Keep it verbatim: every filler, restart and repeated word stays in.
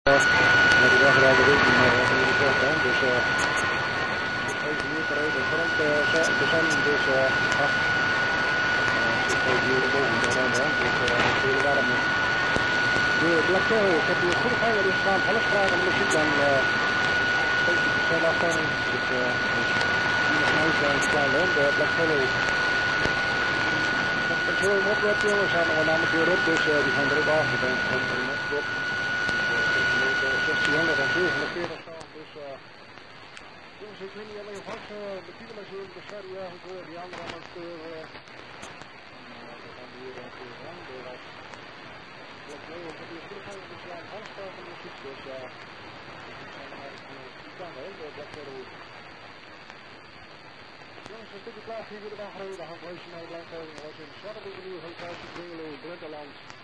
met de wegrijden richting van de voorkant. Dus even hier per even front te zijn. Dus ach, zit even hier boven de rand. Dus het is heel warm. De Black Pearl, ik heb hier goed gehangen in staan. Alles vragen om muziek dan vijftig procent afstemming. Dus hier is nooit een klein land, de Black Pearl. Het is heel mooi op jongens, en we namen weer op, dus die gaan er ook af. Ik denk dat er nog op. zestienhonderd zevenenveertig staan, dus jongens, ik weet niet alleen vast, de kilo's in de serie eigenlijk hoor, die andere amateur, en we gaan hier een keer aan, dus ik heb hier goed gehangen, dus ja, een handstaaf van de muziek, dus ja, die kan wel, dat is wel goed. Jongens, een stukje klaar hier weer de wachtreden, dan gaan we eens naar de blijkhouding, was in Zwarteboek, Nieuw, Hotel, Bungalow, Brenteland.